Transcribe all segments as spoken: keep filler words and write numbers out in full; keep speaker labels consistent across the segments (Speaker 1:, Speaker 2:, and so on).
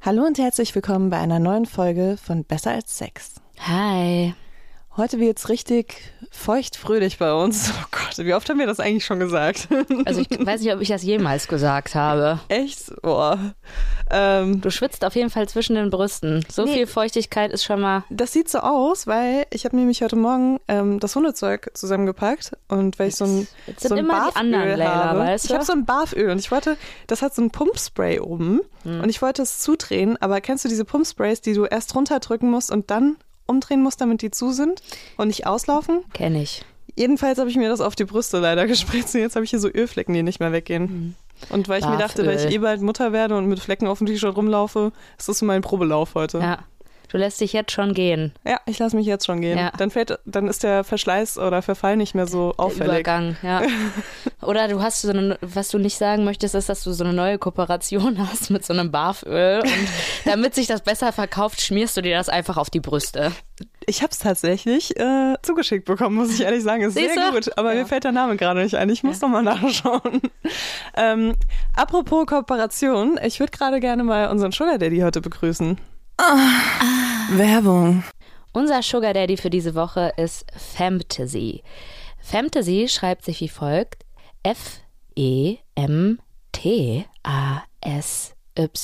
Speaker 1: Hallo und herzlich willkommen bei einer neuen Folge von Besser als Sex.
Speaker 2: Hi.
Speaker 1: Heute wird's richtig feuchtfröhlich bei uns. Oh Gott, wie oft haben wir das eigentlich schon gesagt?
Speaker 2: Also ich weiß nicht, ob ich das jemals gesagt habe.
Speaker 1: Echt? Boah. Ähm,
Speaker 2: Du schwitzt auf jeden Fall zwischen den Brüsten. So
Speaker 1: Nee.
Speaker 2: viel Feuchtigkeit ist schon mal...
Speaker 1: das sieht so aus, weil ich habe nämlich heute Morgen ähm, das Hundezeug zusammengepackt und weil ich so ein,
Speaker 2: Jetzt sind
Speaker 1: so ein
Speaker 2: immer die anderen
Speaker 1: Barföl
Speaker 2: Layla,
Speaker 1: habe.
Speaker 2: weißt du?
Speaker 1: Ich habe so ein Barföl und ich wollte, das hat so ein Pumpspray oben
Speaker 2: Hm.
Speaker 1: und ich wollte es zudrehen, aber kennst du diese Pumpsprays, die du erst runterdrücken musst und dann umdrehen musst, damit die zu sind und nicht auslaufen?
Speaker 2: Kenn ich.
Speaker 1: Jedenfalls habe ich mir das auf die Brüste leider gespritzt und jetzt habe ich hier so Ölflecken, die nicht mehr weggehen.
Speaker 2: Mhm.
Speaker 1: Und weil ich mir dachte, da ich
Speaker 2: Barföl.
Speaker 1: eh bald Mutter werde und mit Flecken auf dem T-Shirt rumlaufe, ist das so mein Probelauf heute.
Speaker 2: Ja. Du lässt dich jetzt schon gehen.
Speaker 1: Ja, ich lasse mich jetzt schon gehen.
Speaker 2: Ja.
Speaker 1: Dann fällt, dann ist der Verschleiß oder Verfall nicht mehr so
Speaker 2: Der
Speaker 1: auffällig.
Speaker 2: Übergang, ja. Oder du hast so eine, was du nicht sagen möchtest, ist, dass du so eine neue Kooperation hast mit so einem Barföl und damit sich das besser verkauft, schmierst du dir das einfach auf die Brüste.
Speaker 1: Ich habe es tatsächlich äh, zugeschickt bekommen, muss ich ehrlich sagen. Ist
Speaker 2: Siehst
Speaker 1: sehr
Speaker 2: du?
Speaker 1: gut, aber
Speaker 2: Ja.
Speaker 1: mir fällt der Name gerade nicht ein. Ich muss noch mal nachschauen. ähm, apropos Kooperation, ich würde gerade gerne mal unseren Sugar Daddy heute begrüßen. Werbung.
Speaker 2: Unser Sugar Daddy für diese Woche ist Femtasy. Femtasy schreibt sich wie folgt: F E M T A S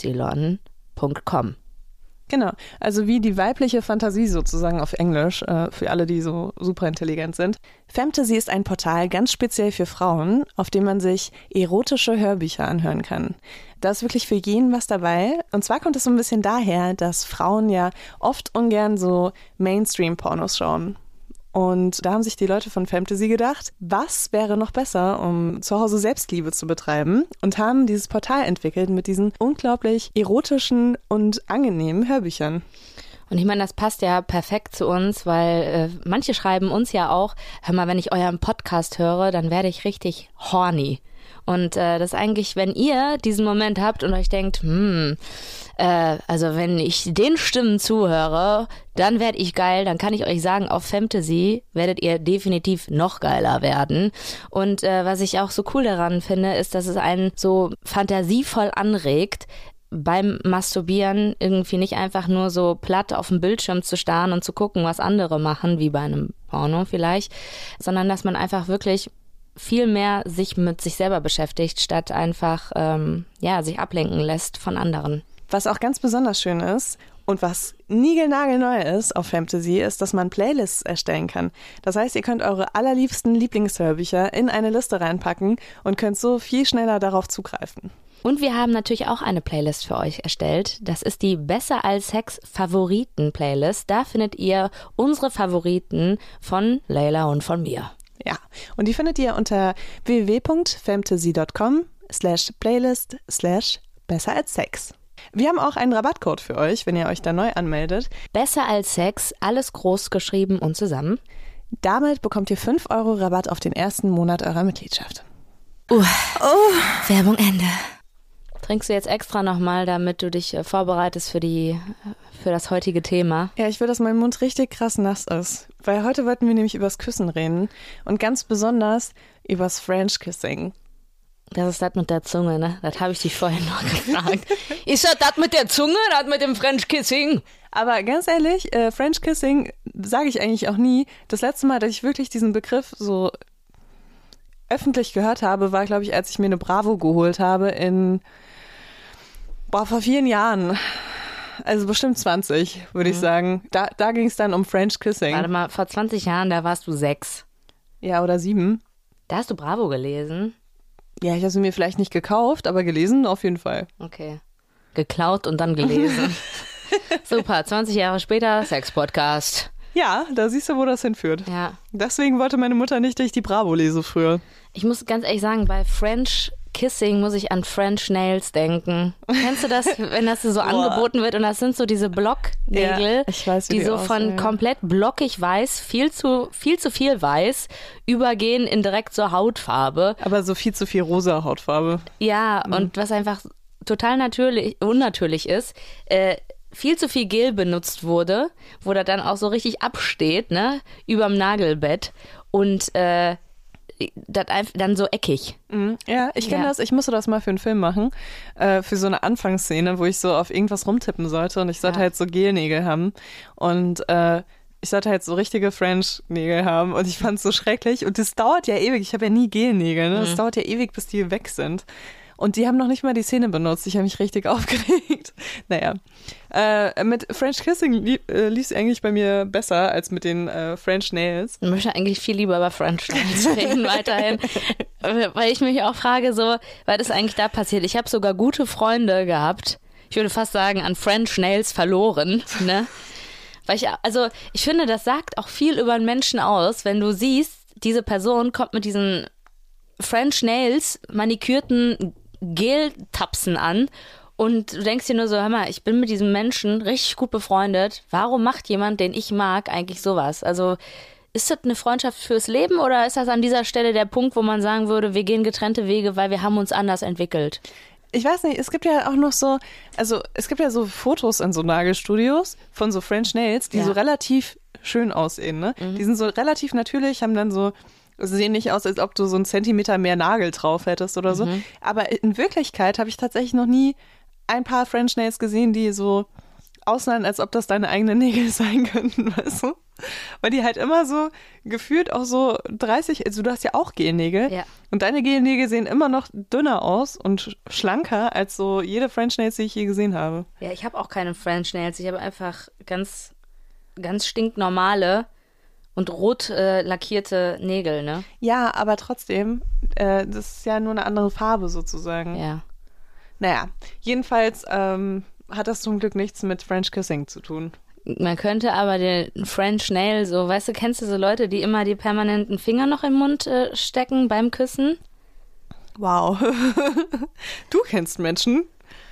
Speaker 2: Y Punkt com.
Speaker 1: Genau, also wie die weibliche Fantasie sozusagen auf Englisch, äh, für alle, die so super intelligent sind. Femtasy ist ein Portal ganz speziell für Frauen, auf dem man sich erotische Hörbücher anhören kann. Da ist wirklich für jeden was dabei. Und zwar kommt es so ein bisschen daher, dass Frauen ja oft ungern so Mainstream-Pornos schauen. Und da haben sich die Leute von Femtasy gedacht, was wäre noch besser, um zu Hause Selbstliebe zu betreiben, und haben dieses Portal entwickelt mit diesen unglaublich erotischen und angenehmen Hörbüchern.
Speaker 2: Und ich meine, das passt ja perfekt zu uns, weil äh, manche schreiben uns ja auch, hör mal, wenn ich euren Podcast höre, dann werde ich richtig horny. Und äh, das ist eigentlich, wenn ihr diesen Moment habt und euch denkt, hm, äh, also wenn ich den Stimmen zuhöre, dann werde ich geil, dann kann ich euch sagen, auf Femtasy werdet ihr definitiv noch geiler werden. Und äh, was ich auch so cool daran finde, ist, dass es einen so fantasievoll anregt, beim Masturbieren irgendwie nicht einfach nur so platt auf dem Bildschirm zu starren und zu gucken, was andere machen, wie bei einem Porno vielleicht, sondern dass man einfach wirklich viel mehr sich mit sich selber beschäftigt, statt einfach ähm, ja sich ablenken lässt von anderen.
Speaker 1: Was auch ganz besonders schön ist und was niegelnagelneu ist auf Femtasy, ist, dass man Playlists erstellen kann. Das heißt, ihr könnt eure allerliebsten Lieblingshörbücher in eine Liste reinpacken und könnt so viel schneller darauf zugreifen.
Speaker 2: Und wir haben natürlich auch eine Playlist für euch erstellt. Das ist die Besser als Sex Favoriten Playlist. Da findet ihr unsere Favoriten von Layla und von mir.
Speaker 1: Ja, und die findet ihr unter w w w punkt femtasy punkt com slash playlist slash besser als Sex. Wir haben auch einen Rabattcode für euch, wenn ihr euch da neu anmeldet.
Speaker 2: Besser als Sex, alles groß geschrieben und zusammen.
Speaker 1: Damit bekommt ihr fünf Euro Rabatt auf den ersten Monat eurer Mitgliedschaft.
Speaker 2: Uh, oh. Werbung Ende. Trinkst du jetzt extra nochmal, damit du dich äh, vorbereitest für die, äh, für das heutige Thema?
Speaker 1: Ja, ich will, dass mein Mund richtig krass nass ist. Weil heute wollten wir nämlich übers Küssen reden und ganz besonders übers French Kissing.
Speaker 2: Das ist das mit der Zunge, ne? Das habe ich dich vorhin noch gefragt. Ist das das mit der Zunge, das mit dem French Kissing?
Speaker 1: Aber ganz ehrlich, äh, French Kissing sage ich eigentlich auch nie. Das letzte Mal, dass ich wirklich diesen Begriff so öffentlich gehört habe, war, glaube ich, als ich mir eine Bravo geholt habe in, boah, vor vielen Jahren. Also bestimmt zwanzig, würde
Speaker 2: Mhm.
Speaker 1: ich sagen. Da, da ging es dann um French Kissing.
Speaker 2: Warte mal, vor zwanzig Jahren, da warst du sechs.
Speaker 1: Ja, oder sieben.
Speaker 2: Da hast du Bravo gelesen?
Speaker 1: Ja, ich habe sie mir vielleicht nicht gekauft, aber gelesen auf jeden Fall.
Speaker 2: Okay. Geklaut und dann gelesen. Super, zwanzig Jahre später, Sex-Podcast.
Speaker 1: Ja, da siehst du, wo das hinführt.
Speaker 2: Ja.
Speaker 1: Deswegen wollte meine Mutter nicht, dass ich die Bravo lese früher.
Speaker 2: Ich muss ganz ehrlich sagen, bei French Kissing muss ich an French Nails denken. Kennst du das, wenn das so angeboten wird und das sind so diese Blocknägel,
Speaker 1: Ja, ich weiß, wie
Speaker 2: die
Speaker 1: die
Speaker 2: so
Speaker 1: aussehen,
Speaker 2: von
Speaker 1: ja.
Speaker 2: komplett blockig weiß, viel zu viel zu viel weiß, übergehen in direkt so Hautfarbe.
Speaker 1: Aber so viel zu viel rosa Hautfarbe.
Speaker 2: Ja, und was einfach total natürlich, unnatürlich ist, äh, viel zu viel Gel benutzt wurde, wo das dann auch so richtig absteht, ne, überm Nagelbett und äh, das einfach dann so eckig.
Speaker 1: Mhm. Ja, ich kenne
Speaker 2: Ja.
Speaker 1: das. Ich musste das mal für einen Film machen, äh, für so eine Anfangsszene, wo ich so auf irgendwas rumtippen sollte und ich sollte
Speaker 2: Ja.
Speaker 1: halt so Gelnägel haben und äh, ich sollte halt so richtige French-Nägel haben und ich fand es so schrecklich und das dauert ja ewig. Ich habe ja nie Gelnägel, ne? Das
Speaker 2: Mhm.
Speaker 1: dauert ja ewig, bis die weg sind. Und die haben noch nicht mal die Szene benutzt. Ich habe mich richtig aufgeregt. Naja. Äh, mit French Kissing lief äh, es eigentlich bei mir besser als mit den äh, French Nails.
Speaker 2: Ich möchte eigentlich viel lieber über French Nails reden weiterhin. Weil ich mich auch frage, so, was ist eigentlich da passiert? Ich habe sogar gute Freunde gehabt. Ich würde fast sagen, an French Nails verloren. Ne? Weil ich, also, ich finde, das sagt auch viel über einen Menschen aus, wenn du siehst, diese Person kommt mit diesen French Nails, manikürten Geltapsen an und du denkst dir nur so, hör mal, ich bin mit diesem Menschen richtig gut befreundet. Warum macht jemand, den ich mag, eigentlich sowas? Also ist das eine Freundschaft fürs Leben oder ist das an dieser Stelle der Punkt, wo man sagen würde, wir gehen getrennte Wege, weil wir haben uns anders entwickelt?
Speaker 1: Ich weiß nicht, es gibt ja auch noch so, also es gibt ja so Fotos in so Nagelstudios von so French Nails, die
Speaker 2: Ja.
Speaker 1: so relativ schön aussehen, ne?
Speaker 2: Mhm.
Speaker 1: Die sind so relativ natürlich, haben dann so, sehen nicht aus, als ob du so einen Zentimeter mehr Nagel drauf hättest oder so.
Speaker 2: Mhm.
Speaker 1: Aber in Wirklichkeit habe ich tatsächlich noch nie ein paar French Nails gesehen, die so aussahen, als ob das deine eigenen Nägel sein könnten, weißt du? Weil die halt immer so gefühlt auch so dreißig, also du hast ja auch Gelnägel.
Speaker 2: Ja.
Speaker 1: Und deine Gelnägel sehen immer noch dünner aus und schlanker als so jede French Nails, die ich je gesehen habe.
Speaker 2: Ja, ich habe auch keine French Nails. Ich habe einfach ganz, ganz stinknormale und rot äh, lackierte Nägel, ne?
Speaker 1: Ja, aber trotzdem, äh, das ist ja nur eine andere Farbe sozusagen.
Speaker 2: Ja.
Speaker 1: Naja, jedenfalls ähm, hat das zum Glück nichts mit French Kissing zu tun.
Speaker 2: Man könnte aber den French Nail, so, weißt du, kennst du so Leute, die immer die permanenten Finger noch im Mund äh, stecken beim Küssen?
Speaker 1: Wow. Du kennst Menschen.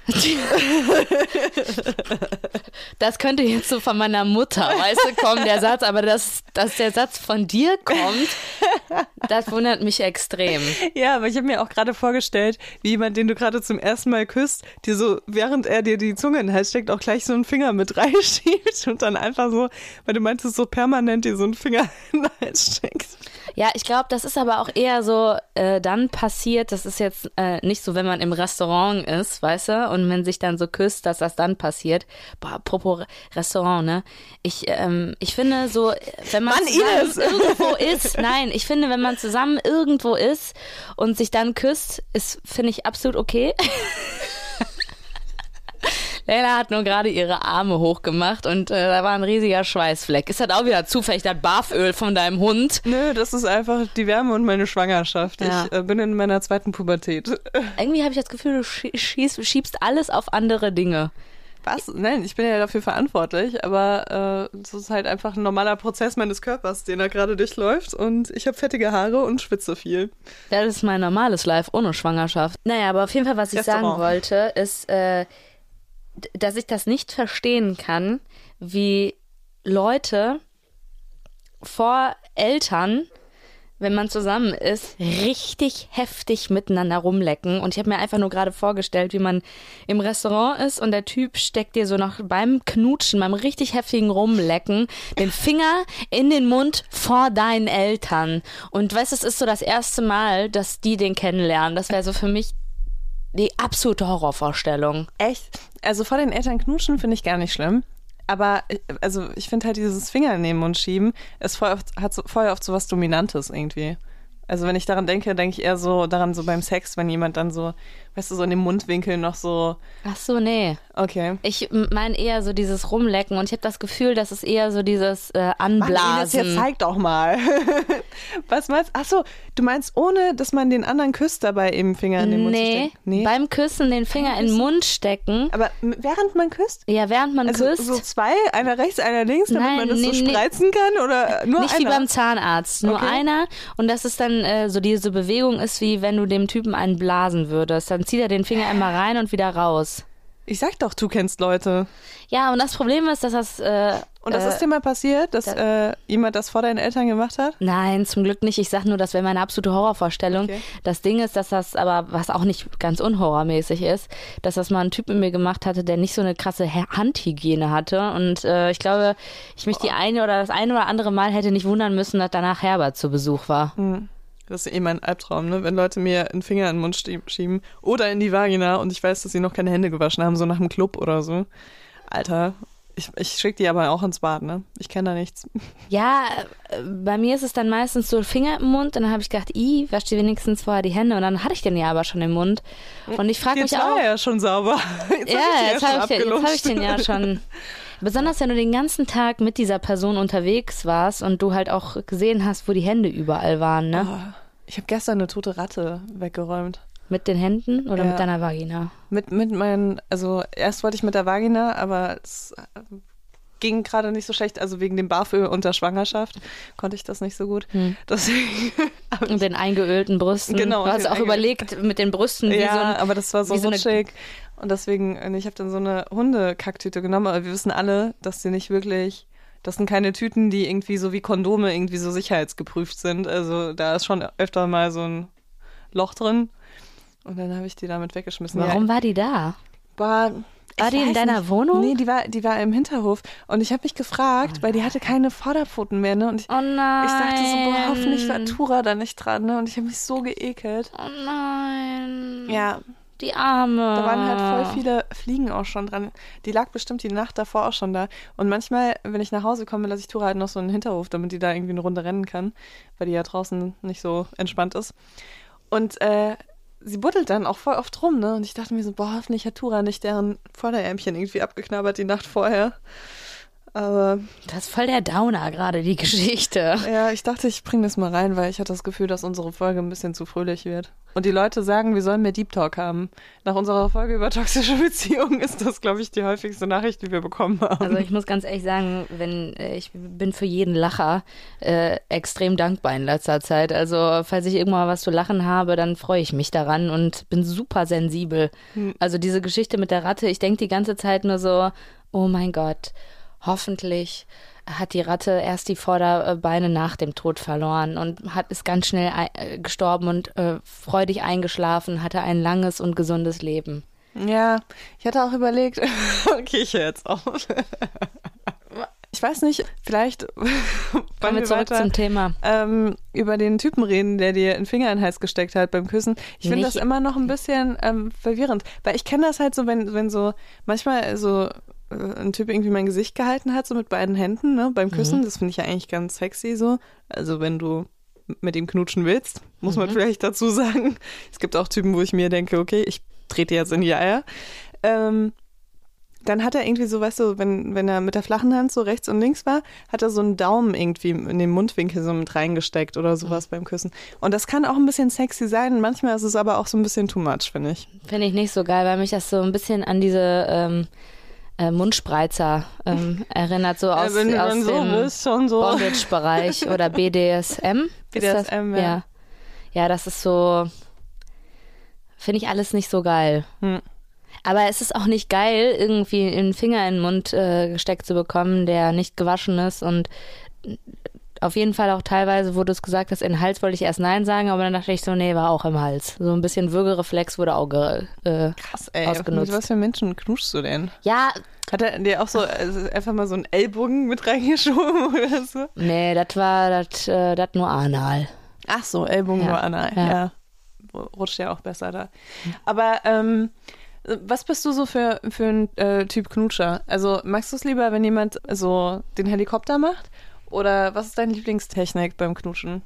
Speaker 2: Das könnte jetzt so von meiner Mutter, weißt du, kommen, der Satz, aber dass, dass der Satz von dir kommt, das wundert mich extrem.
Speaker 1: Ja, aber ich habe mir auch gerade vorgestellt, wie jemand, den du gerade zum ersten Mal küsst, dir so, während er dir die Zunge in den Hals steckt, auch gleich so einen Finger mit reinschiebt und dann einfach so, weil du meintest, so permanent dir so einen Finger in den Hals steckt.
Speaker 2: Ja, ich glaube, das ist aber auch eher so äh, dann passiert, das ist jetzt äh, nicht so, wenn man im Restaurant ist, weißt du, und wenn sich dann so küsst, dass das dann passiert. Boah, apropos Restaurant, ne? Ich, ähm, ich finde so, wenn man
Speaker 1: Mann,
Speaker 2: zusammen
Speaker 1: Ines!
Speaker 2: irgendwo ist, nein, ich finde, wenn man zusammen irgendwo ist und sich dann küsst, ist, finde ich, absolut okay. Leila hat nur gerade ihre Arme hochgemacht und äh, da war ein riesiger Schweißfleck. Ist das auch wieder zufällig das Barföl von deinem Hund?
Speaker 1: Nö, das ist einfach die Wärme und meine Schwangerschaft.
Speaker 2: Ja.
Speaker 1: Ich äh, bin in meiner zweiten Pubertät.
Speaker 2: Irgendwie habe ich das Gefühl, du schießt, schiebst alles auf andere Dinge.
Speaker 1: Was? Nein, ich bin ja dafür verantwortlich, aber äh, das ist halt einfach ein normaler Prozess meines Körpers, den er gerade durchläuft und ich habe fettige Haare und schwitze viel.
Speaker 2: Das ist mein normales Life ohne Schwangerschaft. Naja, aber auf jeden Fall, was ich
Speaker 1: Restaurant.
Speaker 2: sagen wollte, ist, äh, d- dass ich das nicht verstehen kann, wie Leute vor Eltern, wenn man zusammen ist, richtig heftig miteinander rumlecken. Und ich habe mir einfach nur gerade vorgestellt, wie man im Restaurant ist und der Typ steckt dir so noch beim Knutschen, beim richtig heftigen Rumlecken, den Finger in den Mund vor deinen Eltern. Und weißt du, es ist so das erste Mal, dass die den kennenlernen. Das wäre so für mich die absolute Horrorvorstellung.
Speaker 1: Echt? Also vor den Eltern knutschen finde ich gar nicht schlimm. Aber äh, also ich finde halt dieses Finger in den Mund schieben, ist voll oft, hat so, voll oft so was Dominantes irgendwie. Also wenn ich daran denke, denke ich eher so daran so beim Sex, wenn jemand dann so, weißt du, so in dem Mundwinkel noch so,
Speaker 2: Ach so, nee.
Speaker 1: okay.
Speaker 2: Ich meine eher so dieses Rumlecken und ich habe das Gefühl, das ist eher so dieses äh,
Speaker 1: Mann, Ines,
Speaker 2: Anblasen.
Speaker 1: jetzt zeig doch mal. Was meinst du? Ach so, du meinst ohne, dass man den anderen küsst dabei eben Finger in den Mund zu
Speaker 2: nee,
Speaker 1: stecken?
Speaker 2: beim Küssen den Finger in den Mund stecken.
Speaker 1: Aber m- während man küsst?
Speaker 2: Ja, während man
Speaker 1: Also
Speaker 2: küsst.
Speaker 1: so zwei, einer rechts, einer links, damit
Speaker 2: Nein,
Speaker 1: man das
Speaker 2: nee,
Speaker 1: so
Speaker 2: nee.
Speaker 1: spreizen kann? Oder nur
Speaker 2: Nicht
Speaker 1: einer?
Speaker 2: wie beim Zahnarzt, nur
Speaker 1: Okay.
Speaker 2: einer. Und dass es dann äh, so diese Bewegung ist, wie wenn du dem Typen einen blasen würdest. Dann zieht er den Finger einmal rein und wieder raus.
Speaker 1: Ich sag doch, du kennst Leute.
Speaker 2: Ja, und das Problem ist, dass das... Äh,
Speaker 1: Und das
Speaker 2: äh,
Speaker 1: ist dir mal passiert, dass äh, jemand das vor deinen Eltern gemacht hat?
Speaker 2: Nein, zum Glück nicht. Ich sag nur, das wäre meine absolute Horrorvorstellung.
Speaker 1: Okay.
Speaker 2: Das Ding ist, dass das aber, was auch nicht ganz unhorrormäßig ist, dass das mal ein Typ mit mir gemacht hatte, der nicht so eine krasse Ha- Handhygiene hatte. Und äh, ich glaube, ich mich die eine oder das eine oder andere Mal hätte nicht wundern müssen, dass danach Herbert zu Besuch war.
Speaker 1: Hm. Das ist eh mein Albtraum, ne? Wenn Leute mir einen Finger in den Mund schieben oder in die Vagina und ich weiß, dass sie noch keine Hände gewaschen haben, so nach dem Club oder so. Alter, ich, ich schicke die aber auch ins Bad, ne? Ich kenne da nichts.
Speaker 2: Ja, bei mir ist es dann meistens so Finger im Mund und dann habe ich gedacht, i, wasch dir wenigstens vorher die Hände und dann hatte ich den ja aber schon im Mund. Und ich frage mich
Speaker 1: jetzt
Speaker 2: auch...
Speaker 1: war er ja schon sauber. Jetzt
Speaker 2: ja,
Speaker 1: hab
Speaker 2: jetzt habe ich, den, jetzt hab ich den ja schon... Besonders wenn du den ganzen Tag mit dieser Person unterwegs warst und du halt auch gesehen hast, wo die Hände überall waren, ne?
Speaker 1: Oh, ich habe gestern eine tote Ratte weggeräumt.
Speaker 2: Mit den Händen oder
Speaker 1: ja.
Speaker 2: mit deiner Vagina?
Speaker 1: Mit, mit meinen, also erst wollte ich mit der Vagina, aber es ging gerade nicht so schlecht, also wegen dem BAföG und der Schwangerschaft konnte ich das nicht so gut. Hm. Deswegen
Speaker 2: und den eingeölten Brüsten.
Speaker 1: Genau.
Speaker 2: Du hast auch überlegt mit den Brüsten. Wie
Speaker 1: ja,
Speaker 2: so ein,
Speaker 1: aber das war so rutschig. So und deswegen, ich habe dann so eine Hundekacktüte genommen, aber wir wissen alle, dass die nicht wirklich, das sind keine Tüten, die irgendwie so wie Kondome irgendwie so sicherheitsgeprüft sind. Also da ist schon öfter mal so ein Loch drin. Und dann habe ich die damit weggeschmissen.
Speaker 2: Warum
Speaker 1: ja.
Speaker 2: war die da?
Speaker 1: War,
Speaker 2: war die in deiner
Speaker 1: nicht.
Speaker 2: Wohnung?
Speaker 1: Nee, die war, die war im Hinterhof. Und ich habe mich gefragt, oh weil die hatte keine Vorderpfoten mehr. Ne? Und ich,
Speaker 2: oh nein.
Speaker 1: ich dachte so, boah, hoffentlich war Tura da nicht dran. Ne? Und ich habe mich so geekelt.
Speaker 2: Oh nein.
Speaker 1: Ja.
Speaker 2: Die Arme.
Speaker 1: Da waren halt voll viele Fliegen auch schon dran. Die lag bestimmt die Nacht davor auch schon da. Und manchmal, wenn ich nach Hause komme, lasse ich Tura halt noch so einen Hinterhof, damit die da irgendwie eine Runde rennen kann. Weil die ja draußen nicht so entspannt ist. Und, äh, sie buddelt dann auch voll oft rum, ne? Und ich dachte mir so, boah, hoffentlich hat Tura nicht deren Vorderärmchen irgendwie abgeknabbert die Nacht vorher. Aber
Speaker 2: das ist voll der Downer gerade, die Geschichte.
Speaker 1: Ja, ich dachte, ich bringe das mal rein, weil ich hatte das Gefühl, dass unsere Folge ein bisschen zu fröhlich wird. Und die Leute sagen, wir sollen mehr Deep Talk haben. Nach unserer Folge über toxische Beziehungen ist das, glaube ich, die häufigste Nachricht, die wir bekommen haben.
Speaker 2: Also ich muss ganz ehrlich sagen, wenn äh, ich bin für jeden Lacher äh, extrem dankbar in letzter Zeit. Also falls ich irgendwann was zu lachen habe, dann freue ich mich daran und bin super sensibel. Hm. Also diese Geschichte mit der Ratte, ich denke die ganze Zeit nur so, oh mein Gott, hoffentlich hat die Ratte erst die Vorderbeine nach dem Tod verloren und hat ist ganz schnell ein, gestorben und äh, freudig eingeschlafen, hatte ein langes und gesundes Leben.
Speaker 1: Ja, ich hatte auch überlegt, okay, ich höre jetzt auf. Ich weiß nicht, vielleicht
Speaker 2: kommen wir zurück
Speaker 1: weiter,
Speaker 2: zum Thema.
Speaker 1: Ähm, über den Typen reden, der dir einen Finger in den Hals gesteckt hat beim Küssen. Ich finde das immer noch ein bisschen ähm, verwirrend, weil ich kenne das halt so, wenn, wenn so manchmal so ein Typ irgendwie mein Gesicht gehalten hat, so mit beiden Händen, ne, beim Küssen. Mhm. Das finde ich ja eigentlich ganz sexy so. Also wenn du mit ihm knutschen willst, muss mhm. man vielleicht dazu sagen. Es gibt auch Typen, wo ich mir denke, okay, ich trete jetzt in die Eier. Ähm, dann hat er irgendwie so, weißt du, wenn, wenn er mit der flachen Hand so rechts und links war, hat er so einen Daumen irgendwie in den Mundwinkel so mit reingesteckt oder sowas mhm. beim Küssen. Und das kann auch ein bisschen sexy sein. Manchmal ist es aber auch so ein bisschen too much, finde ich.
Speaker 2: Finde ich nicht so geil, weil mich das so ein bisschen an diese ähm Äh, Mundspreizer ähm, erinnert, so aus,
Speaker 1: ja,
Speaker 2: aus
Speaker 1: so
Speaker 2: dem
Speaker 1: bist, schon so.
Speaker 2: Bondage-Bereich oder B D S M.
Speaker 1: B D S M,
Speaker 2: das?
Speaker 1: ja.
Speaker 2: ja. Ja, das ist so, finde ich alles nicht so geil. Hm. Aber es ist auch nicht geil, irgendwie einen Finger in den Mund äh, gesteckt zu bekommen, der nicht gewaschen ist und auf jeden Fall auch teilweise, wo du es gesagt hast, in den Hals wollte ich erst Nein sagen, aber dann dachte ich so, nee, war auch im Hals. So ein bisschen Würgereflex wurde auch ge, äh,
Speaker 1: Krass, ey.
Speaker 2: ausgenutzt.
Speaker 1: Mit was für Menschen knuschst du denn?
Speaker 2: Ja.
Speaker 1: Hat er dir auch so also einfach mal so einen Ellbogen mit reingeschoben oder so?
Speaker 2: Nee, das war das äh, nur anal.
Speaker 1: Ach so, Ellbogen
Speaker 2: ja.
Speaker 1: nur anal, ja. ja. Rutscht ja auch besser da. Aber ähm, was bist du so für, für ein äh, Typ Knutscher? Also magst du es lieber, wenn jemand so den Helikopter macht? Oder was ist deine Lieblingstechnik beim Knutschen?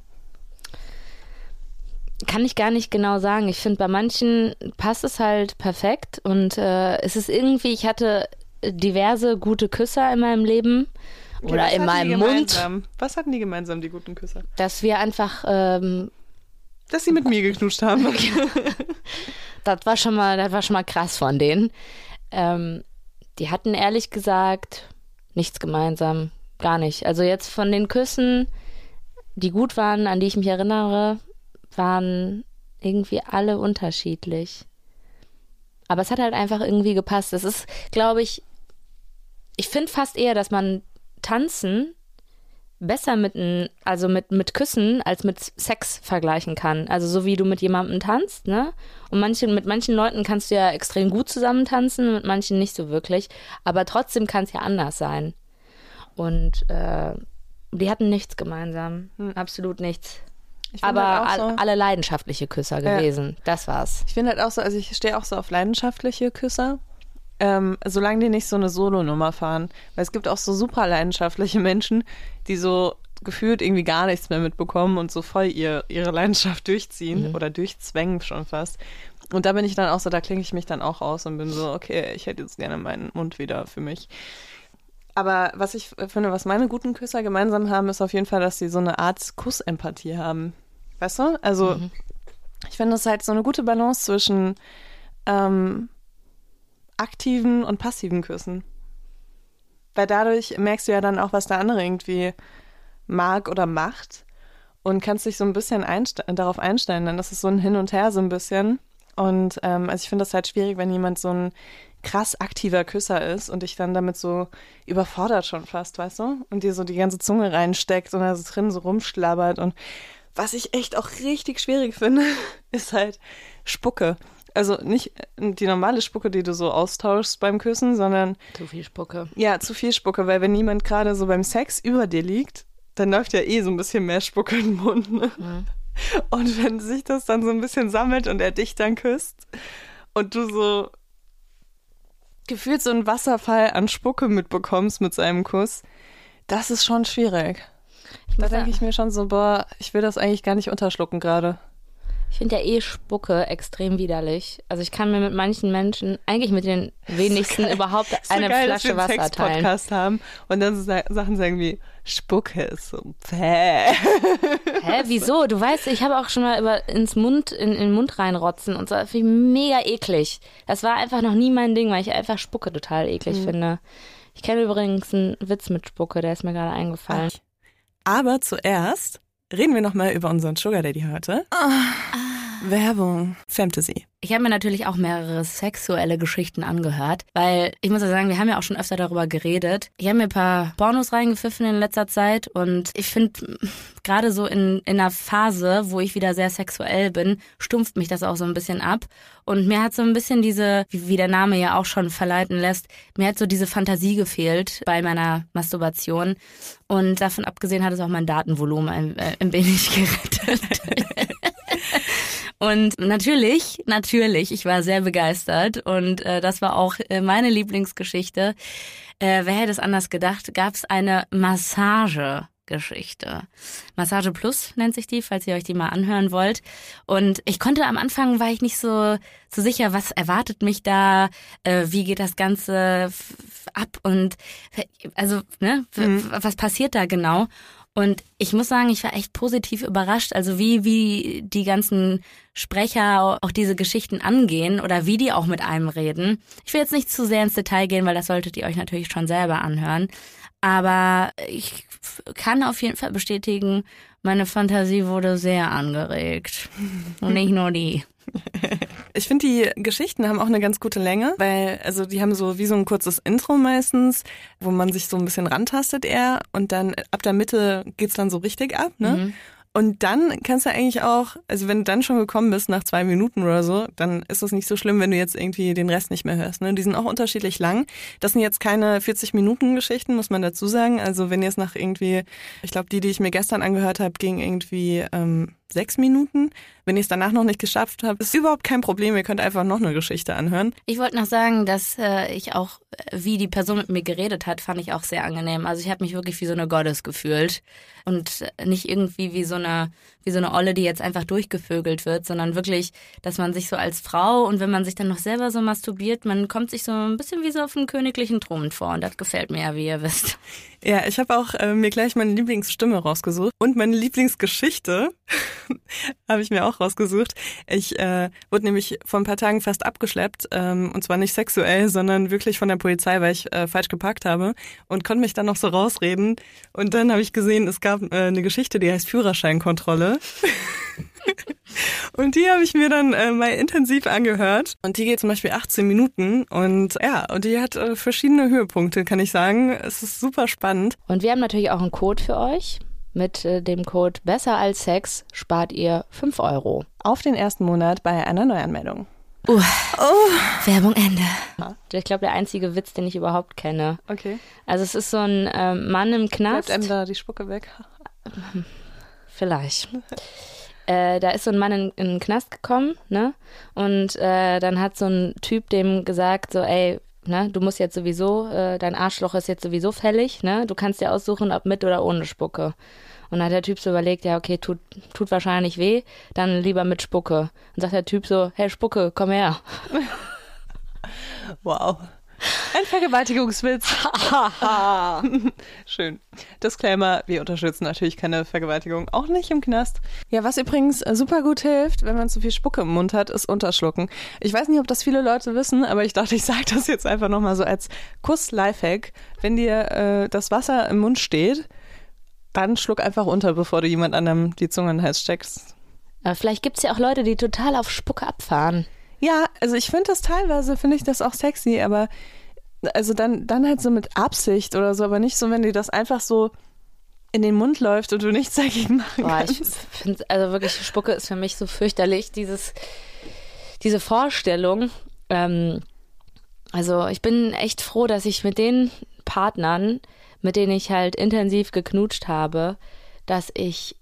Speaker 2: Kann ich gar nicht genau sagen. Ich finde, bei manchen passt es halt perfekt und äh, es ist irgendwie, ich hatte diverse gute Küsser in meinem Leben
Speaker 1: okay,
Speaker 2: oder in meinem Mund.
Speaker 1: Was hatten die gemeinsam, die guten Küsser?
Speaker 2: Dass wir einfach ähm,
Speaker 1: dass sie mit mir geknutscht haben.
Speaker 2: das war schon mal, das war schon mal krass von denen. Ähm, die hatten ehrlich gesagt nichts gemeinsam. Gar nicht. Also jetzt von den Küssen, die gut waren, an die ich mich erinnere, waren irgendwie alle unterschiedlich. Aber es hat halt einfach irgendwie gepasst. Das ist, glaube ich, ich finde fast eher, dass man Tanzen besser mit, ein, also mit, mit Küssen als mit Sex vergleichen kann. Also so wie du mit jemandem tanzt, ne? Und manche, mit manchen Leuten kannst du ja extrem gut zusammen tanzen, mit manchen nicht so wirklich. Aber trotzdem kann es ja anders sein. Und äh, die hatten nichts gemeinsam. Hm. Absolut nichts. Aber
Speaker 1: halt
Speaker 2: so, alle leidenschaftliche Küsser gewesen. Ja. Das war's.
Speaker 1: Ich finde halt auch so, also ich stehe auch so auf leidenschaftliche Küsser. Ähm, solange die nicht so eine Solo-Nummer fahren. Weil es gibt auch so super leidenschaftliche Menschen, die so gefühlt irgendwie gar nichts mehr mitbekommen und so voll ihr, ihre Leidenschaft durchziehen mhm. oder durchzwängen schon fast. Und da bin ich dann auch so, da klinge ich mich dann auch aus und bin so, okay, ich hätte jetzt gerne meinen Mund wieder für mich. Aber was ich finde, was meine guten Küsser gemeinsam haben, ist auf jeden Fall, dass sie so eine Art Kussempathie haben. Weißt du? Also mhm. ich finde, es ist halt so eine gute Balance zwischen ähm, aktiven und passiven Küssen. Weil dadurch merkst du ja dann auch, was der andere irgendwie mag oder macht und kannst dich so ein bisschen einste- darauf einstellen. Dann ist es so ein Hin und Her so ein bisschen. Und ähm, also ich finde das halt schwierig, wenn jemand so ein krass aktiver Küsser ist und dich dann damit so überfordert schon fast, weißt du? Und dir so die ganze Zunge reinsteckt und da so drin so rumschlabbert. Und was ich echt auch richtig schwierig finde, ist halt Spucke. Also nicht die normale Spucke, die du so austauschst beim Küssen, sondern
Speaker 2: zu viel Spucke.
Speaker 1: Ja, zu viel Spucke, weil wenn jemand gerade so beim Sex über dir liegt, dann läuft ja eh so ein bisschen mehr Spucke in den Mund, ne? Mhm. Und wenn sich das dann so ein bisschen sammelt und er dich dann küsst und du so gefühlt so einen Wasserfall an Spucke mitbekommst mit seinem Kuss, das ist schon schwierig. Da denke ich mir schon so, boah, ich will das eigentlich gar nicht unterschlucken gerade.
Speaker 2: Ich finde ja eh Spucke extrem widerlich. Also ich kann mir mit manchen Menschen, eigentlich mit den wenigsten, so überhaupt so eine geil, Flasche Wasser teilen. Dass wir einen Sex-Podcast
Speaker 1: haben und dann so Sachen sagen wie, Spucke ist so päh.
Speaker 2: Hä, wieso? Du weißt, ich habe auch schon mal über ins Mund, in, in den Mund reinrotzen und so. Das finde ich mega eklig. Das war einfach noch nie mein Ding, weil ich einfach Spucke total eklig mhm. finde. Ich kenne übrigens einen Witz mit Spucke, der ist mir gerade eingefallen.
Speaker 1: Ach. Aber zuerst reden wir nochmal über unseren Sugar Daddy heute. Oh. Ah. Werbung. Fantasy.
Speaker 2: Ich habe mir natürlich auch mehrere sexuelle Geschichten angehört, weil ich muss ja sagen, wir haben ja auch schon öfter darüber geredet. Ich habe mir ein paar Pornos reingepfiffen in letzter Zeit und ich finde, gerade so in, in einer Phase, wo ich wieder sehr sexuell bin, stumpft mich das auch so ein bisschen ab. Und mir hat so ein bisschen diese, wie, wie der Name ja auch schon verleiten lässt, mir hat so diese Fantasie gefehlt bei meiner Masturbation. Und davon abgesehen hat es auch mein Datenvolumen ein, äh, ein wenig gerettet. Und natürlich, natürlich, ich war sehr begeistert und äh, das war auch äh, meine Lieblingsgeschichte. Äh, wer hätte es anders gedacht, gab es eine Massagegeschichte. Massage Plus nennt sich die, falls ihr euch die mal anhören wollt. Und ich konnte am Anfang, war ich nicht so, so sicher, was erwartet mich da, äh, wie geht das Ganze f- ab und also, ne, mhm. was passiert da genau? Und ich muss sagen, ich war echt positiv überrascht, also wie wie die ganzen Sprecher auch diese Geschichten angehen oder wie die auch mit einem reden. Ich will jetzt nicht zu sehr ins Detail gehen, weil das solltet ihr euch natürlich schon selber anhören. Aber ich kann auf jeden Fall bestätigen, meine Fantasie wurde sehr angeregt. Und nicht nur die.
Speaker 1: Ich finde, die Geschichten haben auch eine ganz gute Länge, weil also die haben so wie so ein kurzes Intro meistens, wo man sich so ein bisschen rantastet eher und dann ab der Mitte geht's dann so richtig ab, ne? Mhm. Und dann kannst du eigentlich auch, also wenn du dann schon gekommen bist nach zwei Minuten oder so, dann ist das nicht so schlimm, wenn du jetzt irgendwie den Rest nicht mehr hörst. Ne? Die sind auch unterschiedlich lang. Das sind jetzt keine vierzig-Minuten-Geschichten, muss man dazu sagen. Also wenn ihr es nach irgendwie, ich glaube, die, die ich mir gestern angehört habe, ging irgendwie ähm, sechs Minuten. Wenn ihr es danach noch nicht geschafft habt, ist überhaupt kein Problem. Ihr könnt einfach noch eine Geschichte anhören.
Speaker 2: Ich wollte noch sagen, dass äh, ich auch, wie die Person mit mir geredet hat, fand ich auch sehr angenehm. Also ich habe mich wirklich wie so eine Goddess gefühlt und nicht irgendwie wie so eine wie so eine Olle, die jetzt einfach durchgevögelt wird, sondern wirklich, dass man sich so als Frau und wenn man sich dann noch selber so masturbiert, man kommt sich so ein bisschen wie so auf einen königlichen Thron vor und das gefällt mir ja, wie ihr wisst.
Speaker 1: Ja, ich habe auch äh, mir gleich meine Lieblingsstimme rausgesucht und meine Lieblingsgeschichte habe ich mir auch rausgesucht. Ich äh, wurde nämlich vor ein paar Tagen fast abgeschleppt ähm, und zwar nicht sexuell, sondern wirklich von der Polizei, weil ich äh, falsch geparkt habe und konnte mich dann noch so rausreden und dann habe ich gesehen, es gab äh, eine Geschichte, die heißt Führerscheinkontrolle. Und die habe ich mir dann äh, mal intensiv angehört. Und die geht zum Beispiel achtzehn Minuten. Und ja, und die hat äh, verschiedene Höhepunkte, kann ich sagen. Es ist super spannend.
Speaker 2: Und wir haben natürlich auch einen Code für euch. Mit äh, dem Code Besser als Sex spart ihr fünf Euro.
Speaker 1: Auf den ersten Monat bei einer Neuanmeldung.
Speaker 2: Uh, oh. Werbung Ende. Ich glaube, der einzige Witz, den ich überhaupt kenne.
Speaker 1: Okay.
Speaker 2: Also es ist so ein äh, Mann im Knast.
Speaker 1: Bleibt einem da die Spucke weg?
Speaker 2: Vielleicht. äh, da ist so ein Mann in, in den Knast gekommen, ne? Und äh, dann hat so ein Typ dem gesagt, so, ey, ne, du musst jetzt sowieso, äh, dein Arschloch ist jetzt sowieso fällig, ne? Du kannst dir aussuchen, ob mit oder ohne Spucke. Und dann hat der Typ so überlegt, ja, okay, tut, tut wahrscheinlich weh, dann lieber mit Spucke. Und sagt der Typ so, hey Spucke, komm her.
Speaker 1: Wow. Ein Vergewaltigungswitz. Schön. Disclaimer, wir unterstützen natürlich keine Vergewaltigung, auch nicht im Knast. Ja, was übrigens super gut hilft, wenn man zu viel Spucke im Mund hat, ist Unterschlucken. Ich weiß nicht, ob das viele Leute wissen, aber ich dachte, ich sage das jetzt einfach nochmal so als Kuss-Lifehack. Wenn dir äh, das Wasser im Mund steht, dann schluck einfach unter, bevor du jemand anderem die Zunge in den Hals steckst.
Speaker 2: Aber vielleicht gibt es ja auch Leute, die total auf Spucke abfahren.
Speaker 1: Ja, also ich finde das teilweise, finde ich das auch sexy, aber also dann, dann halt so mit Absicht oder so, aber nicht so, wenn dir das einfach so in den Mund läuft und du nichts dagegen machen
Speaker 2: Boah,
Speaker 1: kannst.
Speaker 2: ich finde, also wirklich, Spucke ist für mich so fürchterlich, dieses, diese Vorstellung. Ähm, also ich bin echt froh, dass ich mit den Partnern, mit denen ich halt intensiv geknutscht habe, dass ich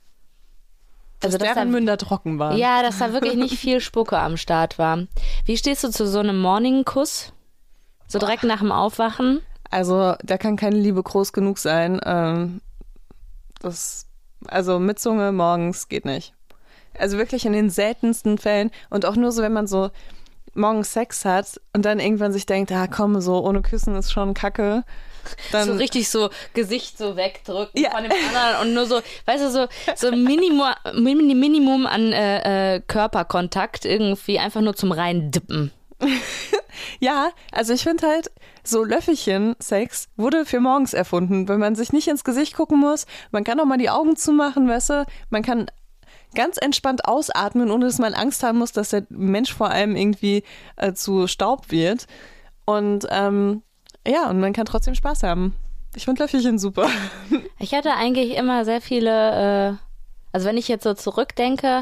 Speaker 1: Also, dass deren Münder trocken waren.
Speaker 2: Ja, dass da wirklich nicht viel Spucke am Start war. Wie stehst du zu so einem Morning-Kuss? So direkt Boah. nach dem Aufwachen?
Speaker 1: Also, da kann keine Liebe groß genug sein. Ähm, das, also mit Zunge morgens geht nicht. Also wirklich in den seltensten Fällen und auch nur so, wenn man so morgens Sex hat und dann irgendwann sich denkt, ah komm, so ohne Küssen ist schon kacke. Dann
Speaker 2: so richtig so Gesicht so wegdrücken
Speaker 1: ja.
Speaker 2: von dem anderen und nur so, weißt du, so, so Minimum, Minimum an äh, äh, Körperkontakt irgendwie einfach nur zum Reindippen.
Speaker 1: Ja, also ich finde halt, so Löffelchen-Sex wurde für morgens erfunden, wenn man sich nicht ins Gesicht gucken muss. Man kann auch mal die Augen zumachen, weißt du, man kann ganz entspannt ausatmen, ohne dass man Angst haben muss, dass der Mensch vor allem irgendwie äh, zu Staub wird. Und ähm, ja, und man kann trotzdem Spaß haben. Ich finde Löffelchen super.
Speaker 2: Ich hatte eigentlich immer sehr viele, äh, also wenn ich jetzt so zurückdenke,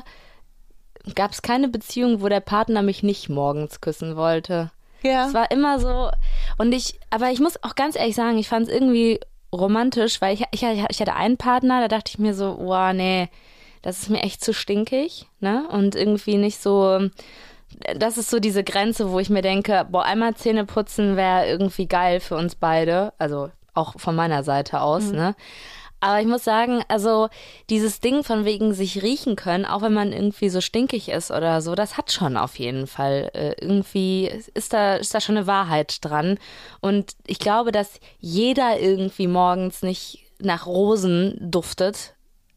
Speaker 2: gab es keine Beziehung, wo der Partner mich nicht morgens küssen wollte.
Speaker 1: Ja.
Speaker 2: Es war immer so, und ich, aber ich muss auch ganz ehrlich sagen, ich fand es irgendwie romantisch, weil ich, ich, ich hatte einen Partner, da dachte ich mir so, wow, nee, das ist mir echt zu stinkig, ne? Und irgendwie nicht so, das ist so diese Grenze, wo ich mir denke, boah, einmal Zähne putzen wäre irgendwie geil für uns beide, also auch von meiner Seite aus, mhm. ne? Aber ich muss sagen, also dieses Ding von wegen sich riechen können, auch wenn man irgendwie so stinkig ist oder so, das hat schon auf jeden Fall äh, irgendwie, ist da, ist da schon eine Wahrheit dran. Und ich glaube, dass jeder irgendwie morgens nicht nach Rosen duftet.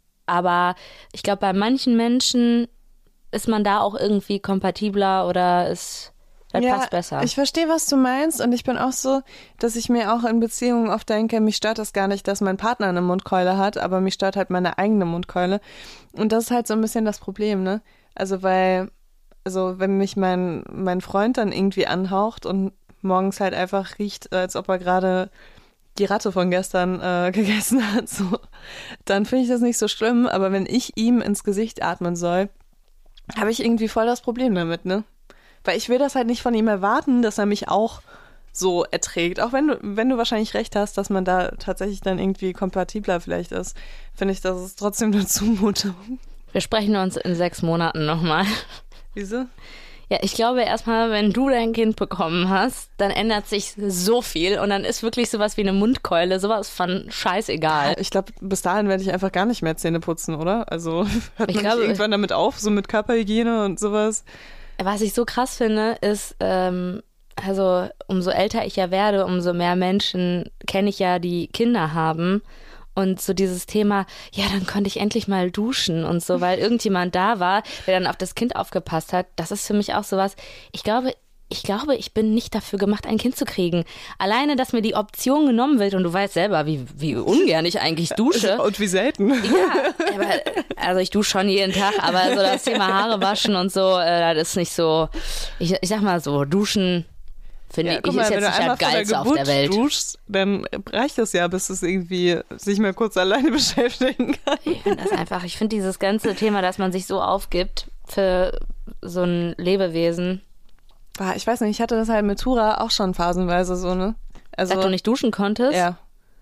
Speaker 2: Aber ich glaube, bei manchen Menschen ist man da auch irgendwie kompatibler oder ist, das
Speaker 1: ja,
Speaker 2: passt besser.
Speaker 1: Ich verstehe, was du meinst und ich bin auch so, dass ich mir auch in Beziehungen oft denke, mich stört das gar nicht, dass mein Partner eine Mundkeule hat, aber mich stört halt meine eigene Mundkeule. Und das ist halt so ein bisschen das Problem, ne? Also weil, also wenn mich mein, mein Freund dann irgendwie anhaucht und morgens halt einfach riecht, als ob er gerade die Ratte von gestern äh, gegessen hat, so, dann finde ich das nicht so schlimm, aber wenn ich ihm ins Gesicht atmen soll, habe ich irgendwie voll das Problem damit, ne? Weil ich will das halt nicht von ihm erwarten, dass er mich auch so erträgt. Auch wenn du, wenn du wahrscheinlich recht hast, dass man da tatsächlich dann irgendwie kompatibler vielleicht ist, finde ich, das ist trotzdem eine Zumutung.
Speaker 2: Wir sprechen uns in sechs Monaten nochmal.
Speaker 1: Wieso?
Speaker 2: Ja, ich glaube erstmal, wenn du dein Kind bekommen hast, dann ändert sich so viel und dann ist wirklich sowas wie eine Mundkeule, sowas von scheißegal.
Speaker 1: Ich glaube, bis dahin werde ich einfach gar nicht mehr Zähne putzen, oder? Also hört
Speaker 2: ich
Speaker 1: man
Speaker 2: glaube,
Speaker 1: nicht irgendwann damit auf, so mit Körperhygiene und sowas?
Speaker 2: Was ich so krass finde, ist, ähm, also umso älter ich ja werde, umso mehr Menschen kenne ich ja, die Kinder haben. Und so dieses Thema, ja, dann konnte ich endlich mal duschen und so, weil irgendjemand da war, der dann auf das Kind aufgepasst hat. Das ist für mich auch sowas, ich glaube, ich glaube, ich bin nicht dafür gemacht, ein Kind zu kriegen. Alleine, dass mir die Option genommen wird und du weißt selber, wie, wie ungern ich eigentlich dusche.
Speaker 1: Und wie selten.
Speaker 2: Ja, aber, also ich dusche schon jeden Tag, aber so das Thema Haare waschen und so, äh, das ist nicht so, ich, ich sag mal so, duschen finde
Speaker 1: ja,
Speaker 2: ich,
Speaker 1: mal,
Speaker 2: ist jetzt nicht das Geilste auf der Welt.
Speaker 1: Wenn du duschst, dann reicht das ja, bis es irgendwie sich mal kurz alleine beschäftigen kann.
Speaker 2: Ich finde das einfach, ich finde dieses ganze Thema, dass man sich so aufgibt für so ein Lebewesen.
Speaker 1: Ich weiß nicht, ich hatte das halt mit Tura auch schon phasenweise so, ne? Also,
Speaker 2: dass du nicht duschen konntest?
Speaker 1: Ja.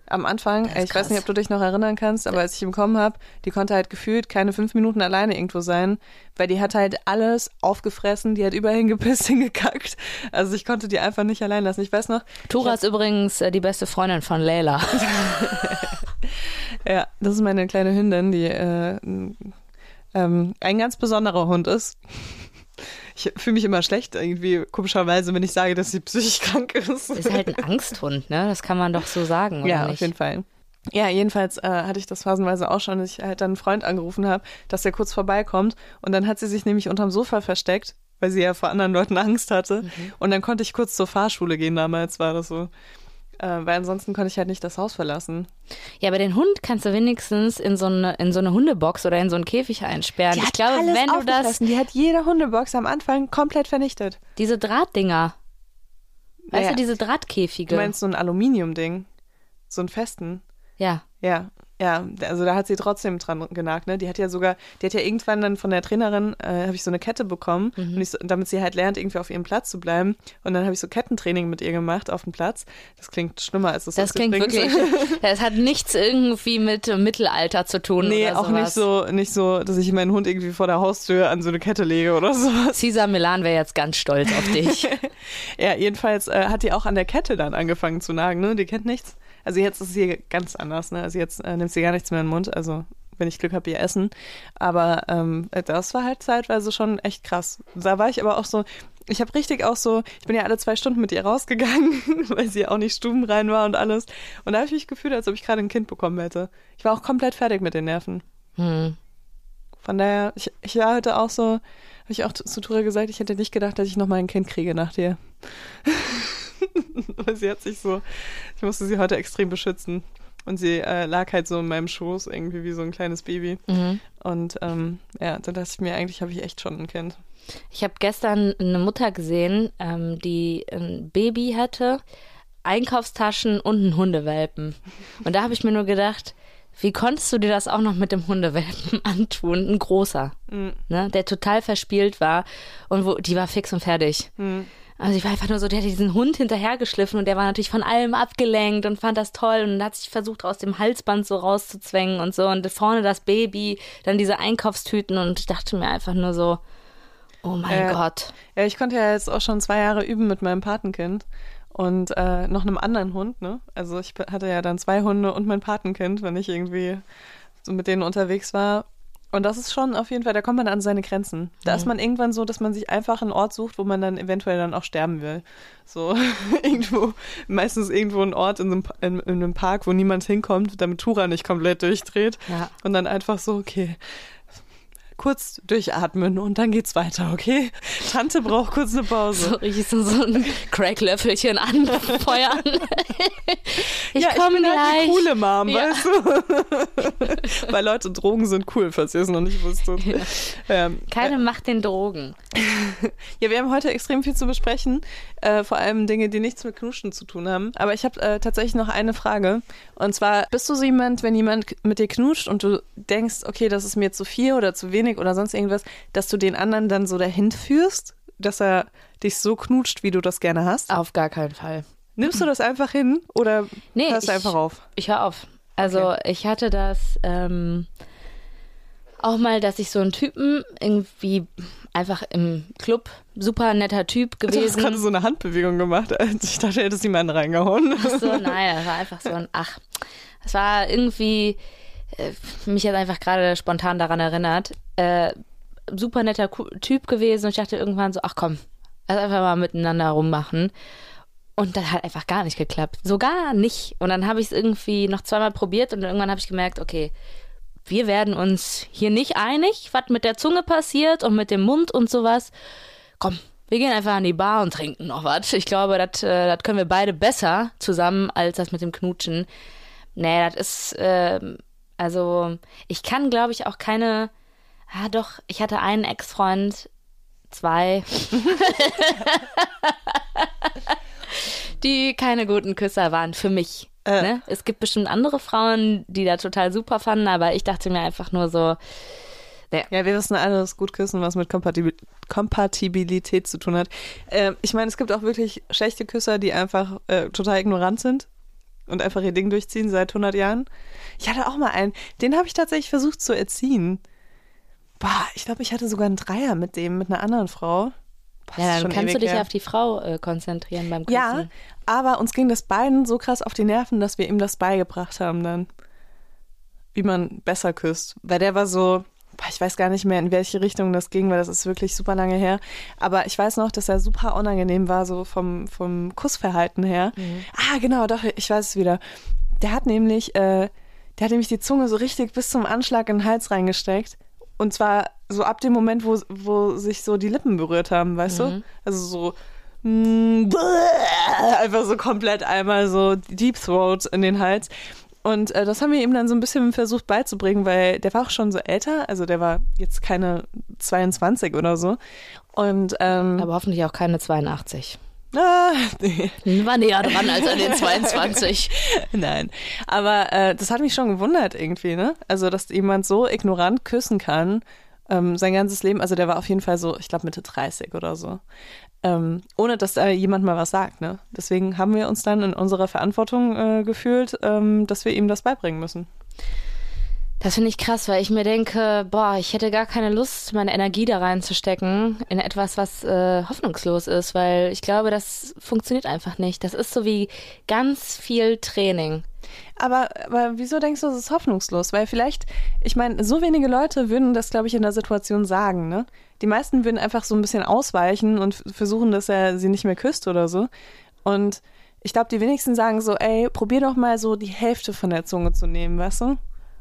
Speaker 1: Am Anfang, ey, ich weiß nicht, ob du dich noch erinnern kannst, aber als ich ihn bekommen habe, die konnte halt gefühlt keine fünf Minuten alleine irgendwo sein, weil die hat halt alles aufgefressen, die hat überall hingepisst, hingekackt. Also ich konnte die einfach nicht allein lassen. Ich weiß noch...
Speaker 2: Tura ist übrigens äh, die beste Freundin von Leila.
Speaker 1: Ja, das ist meine kleine Hündin, die äh, ähm, ein ganz besonderer Hund ist. Ich fühle mich immer schlecht irgendwie, komischerweise, wenn ich sage, dass sie psychisch krank ist.
Speaker 2: Ist halt ein Angsthund, ne? Das kann man doch so sagen, oder
Speaker 1: ja,
Speaker 2: nicht?
Speaker 1: Auf jeden Fall. Ja, jedenfalls äh, hatte ich das phasenweise auch schon, dass ich halt dann einen Freund angerufen habe, dass der kurz vorbeikommt. Und dann hat sie sich nämlich unterm Sofa versteckt, weil sie ja vor anderen Leuten Angst hatte. Mhm. Und dann konnte ich kurz zur Fahrschule gehen, damals war das so. Äh, weil ansonsten konnte ich halt nicht das Haus verlassen.
Speaker 2: Ja, aber den Hund kannst du wenigstens in so eine, in so eine Hundebox oder in so einen Käfig einsperren.
Speaker 1: Die
Speaker 2: ich
Speaker 1: hat
Speaker 2: glaube,
Speaker 1: alles
Speaker 2: wenn du das.
Speaker 1: Die hat jede Hundebox am Anfang komplett vernichtet.
Speaker 2: Diese Drahtdinger. Weißt
Speaker 1: ja.
Speaker 2: du, diese Drahtkäfige.
Speaker 1: Du meinst so ein Aluminiumding? So einen festen?
Speaker 2: Ja.
Speaker 1: Ja. Ja, also da hat sie trotzdem dran genagt, ne? Die hat ja sogar, die hat ja irgendwann dann von der Trainerin, äh, habe ich so eine Kette bekommen, mhm. und ich so, damit sie halt lernt, irgendwie auf ihrem Platz zu bleiben. Und dann habe ich so Kettentraining mit ihr gemacht auf dem Platz. Das klingt schlimmer, als es
Speaker 2: das klingt wirklich. Es hat nichts irgendwie mit Mittelalter zu tun.
Speaker 1: Nee,
Speaker 2: oder
Speaker 1: auch
Speaker 2: sowas.
Speaker 1: nicht so, nicht so, dass ich meinen Hund irgendwie vor der Haustür an so eine Kette lege oder sowas.
Speaker 2: Cesar Milan wäre jetzt ganz stolz auf dich.
Speaker 1: Ja, jedenfalls äh, hat die auch an der Kette dann angefangen zu nagen, ne? Die kennt nichts. Also jetzt ist sie ganz anders, ne? Also jetzt äh, nimmt sie gar nichts mehr in den Mund, also wenn ich Glück habe, ihr Essen. Aber ähm, das war halt zeitweise schon echt krass. Da war ich aber auch so, ich habe richtig auch so, ich bin ja alle zwei Stunden mit ihr rausgegangen, weil sie ja auch nicht stubenrein war und alles. Und da habe ich mich gefühlt, als ob ich gerade ein Kind bekommen hätte. Ich war auch komplett fertig mit den Nerven. Hm. Von daher, ich, ich war heute auch so, habe ich auch zu Tura gesagt, ich hätte nicht gedacht, dass ich noch mal ein Kind kriege nach dir. Weil sie hat sich so, ich musste sie heute extrem beschützen. Und sie äh, lag halt so in meinem Schoß, irgendwie wie so ein kleines Baby. Mhm. Und ähm, ja, da dachte ich mir, eigentlich habe ich echt schon ein Kind.
Speaker 2: Ich habe gestern eine Mutter gesehen, ähm, die ein Baby hatte, Einkaufstaschen und einen Hundewelpen. Und da habe ich mir nur gedacht, wie konntest du dir das auch noch mit dem Hundewelpen antun? Ein großer, mhm. ne, der total verspielt war und wo die war fix und fertig. Mhm. Also ich war einfach nur so, der hat diesen Hund hinterhergeschliffen und der war natürlich von allem abgelenkt und fand das toll und hat sich versucht, aus dem Halsband so rauszuzwängen und so. Und vorne das Baby, dann diese Einkaufstüten und ich dachte mir einfach nur so, oh mein äh, Gott.
Speaker 1: Ja, ich konnte ja jetzt auch schon zwei Jahre üben mit meinem Patenkind und äh, noch einem anderen Hund, ne? Also ich hatte ja dann zwei Hunde und mein Patenkind, wenn ich irgendwie so mit denen unterwegs war. Und das ist schon auf jeden Fall, da kommt man an seine Grenzen. Da mhm. ist man irgendwann so, dass man sich einfach einen Ort sucht, wo man dann eventuell dann auch sterben will. So irgendwo, meistens irgendwo ein Ort in einem, in, in einem Park, wo niemand hinkommt, damit Tura nicht komplett durchdreht. Ja. Und dann einfach so, okay, kurz durchatmen und dann geht's weiter, okay? Tante braucht kurz eine Pause.
Speaker 2: So richtig so, so ein Cracklöffelchen anfeuern. Ich
Speaker 1: ja,
Speaker 2: komme gleich.
Speaker 1: Halt die coole Mom, ja. Weißt du? Weil Leute, Drogen sind cool, falls ihr es noch nicht wusstet. Ja. Ähm,
Speaker 2: Keine äh, Macht den Drogen.
Speaker 1: Ja, wir haben heute extrem viel zu besprechen, äh, vor allem Dinge, die nichts mit Knuschen zu tun haben. Aber ich habe äh, tatsächlich noch eine Frage. Und zwar, bist du so jemand, wenn jemand mit dir knutscht und du denkst, okay, das ist mir zu viel oder zu wenig oder sonst irgendwas, dass du den anderen dann so dahin führst, dass er dich so knutscht, wie du das gerne hast?
Speaker 2: Auf gar keinen Fall.
Speaker 1: Nimmst du das einfach hin oder
Speaker 2: nee,
Speaker 1: hörst du
Speaker 2: ich,
Speaker 1: einfach auf?
Speaker 2: Ich höre auf. Also okay. Ich hatte das ähm, auch mal, dass ich so einen Typen irgendwie einfach im Club, super netter Typ gewesen.
Speaker 1: Du hast gerade so eine Handbewegung gemacht. Ich dachte, du hättest jemanden reingehauen.
Speaker 2: Ach so, nein, das war einfach so ein, ach, das war irgendwie, äh, mich jetzt einfach gerade spontan daran erinnert, äh, super netter Typ gewesen und ich dachte irgendwann so, ach komm, lass einfach mal miteinander rummachen. Und das hat einfach gar nicht geklappt. So gar nicht. Und dann habe ich es irgendwie noch zweimal probiert und irgendwann habe ich gemerkt, okay, wir werden uns hier nicht einig, was mit der Zunge passiert und mit dem Mund und sowas. Komm, wir gehen einfach an die Bar und trinken noch was. Ich glaube, das äh, können wir beide besser zusammen als das mit dem Knutschen. Nee, das ist, äh, also ich kann, glaube ich, auch keine, ah doch, ich hatte einen Ex-Freund, zwei, die keine guten Küsser waren für mich. Äh. Ne? Es gibt bestimmt andere Frauen, die da total super fanden, aber ich dachte mir einfach nur so,
Speaker 1: ja, ja wir wissen alle, dass gut küssen was mit Kompatibil- Kompatibilität zu tun hat. Äh, ich meine, es gibt auch wirklich schlechte Küsser, die einfach äh, total ignorant sind. und einfach ihr Ding durchziehen seit hundert Jahren. Ich hatte auch mal einen, den habe ich tatsächlich versucht zu erziehen. Boah, ich glaube, ich hatte sogar einen Dreier mit dem, mit einer anderen Frau. Boah,
Speaker 2: ja, dann kannst du dich her. auf die Frau äh, konzentrieren beim Küssen.
Speaker 1: Ja, aber uns ging das beiden so krass auf die Nerven, dass wir ihm das beigebracht haben dann. Wie man besser küsst. Weil der war so, boah, ich weiß gar nicht mehr, in welche Richtung das ging, weil das ist wirklich super lange her. Aber ich weiß noch, dass er super unangenehm war, so vom, vom Kussverhalten her. Mhm. Ah, genau, doch, ich weiß es wieder. Der hat nämlich, äh, der hat nämlich die Zunge so richtig bis zum Anschlag in den Hals reingesteckt. Und zwar so ab dem Moment, wo, wo sich so die Lippen berührt haben, weißt mhm. du? Also so mm, einfach so komplett einmal so Deep Throat in den Hals. Und äh, das haben wir ihm dann so ein bisschen versucht beizubringen, weil der war auch schon so älter, also der war jetzt keine zweiundzwanzig oder so. Und, ähm,
Speaker 2: aber hoffentlich auch keine zweiundachtzig.
Speaker 1: Ah, nee.
Speaker 2: War näher dran als an den zweiundzwanzig.
Speaker 1: Nein, aber äh, das hat mich schon gewundert irgendwie, ne? Also, dass jemand so ignorant küssen kann, ähm, sein ganzes Leben. Also, der war auf jeden Fall so, ich glaube Mitte dreißig oder so. Ähm, ohne dass da jemand mal was sagt, ne? Deswegen haben wir uns dann in unserer Verantwortung äh, gefühlt, ähm, dass wir ihm das beibringen müssen.
Speaker 2: Das finde ich krass, weil ich mir denke, boah, ich hätte gar keine Lust, meine Energie da reinzustecken in etwas, was äh, hoffnungslos ist, weil ich glaube, das funktioniert einfach nicht. Das ist so wie ganz viel Training.
Speaker 1: Aber, aber wieso denkst du, es ist hoffnungslos? Weil vielleicht, ich meine, so wenige Leute würden das, glaube ich, in der Situation sagen, ne? Die meisten würden einfach so ein bisschen ausweichen und versuchen, dass er sie nicht mehr küsst oder so. Und ich glaube, die wenigsten sagen so, ey, probier doch mal so die Hälfte von der Zunge zu nehmen, weißt du?